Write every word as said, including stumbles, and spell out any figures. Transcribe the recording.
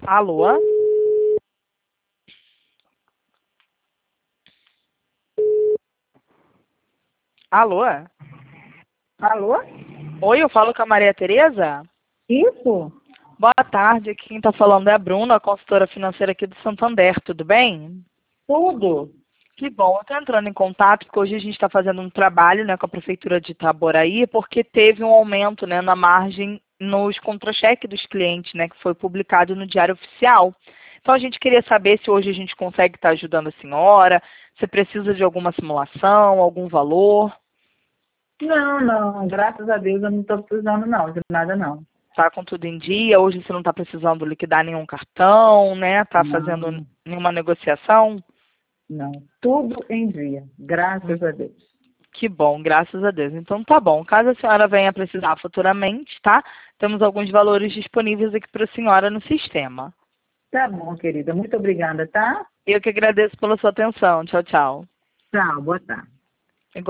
Alô? Alô? Alô? Oi, eu falo com a Maria Tereza? Isso? Boa tarde, aqui quem está falando é a Bruna, consultora financeira aqui do Santander, tudo bem? Tudo? Que bom, eu estou entrando em contato porque hoje a gente está fazendo um trabalho, né, com a Prefeitura de Itaboraí porque teve um aumento, né, na margem nos contra-cheques dos clientes, né, que foi publicado no Diário Oficial. Então a gente queria saber se hoje a gente consegue estar ajudando a senhora, se precisa de alguma simulação, algum valor. Não, não. Graças a Deus eu não estou precisando não, de nada não. Tá com tudo em dia, hoje você não está precisando liquidar nenhum cartão, né? Tá fazendo Não, nenhuma negociação? não. Tudo em dia. Hum, Graças a Deus. Que bom, graças a Deus. Então tá bom. Caso a senhora venha precisar futuramente, tá? Temos alguns valores disponíveis aqui para a senhora no sistema. Tá bom, querida. Muito obrigada, tá? Eu que agradeço pela sua atenção. Tchau, tchau. Tchau, boa tarde.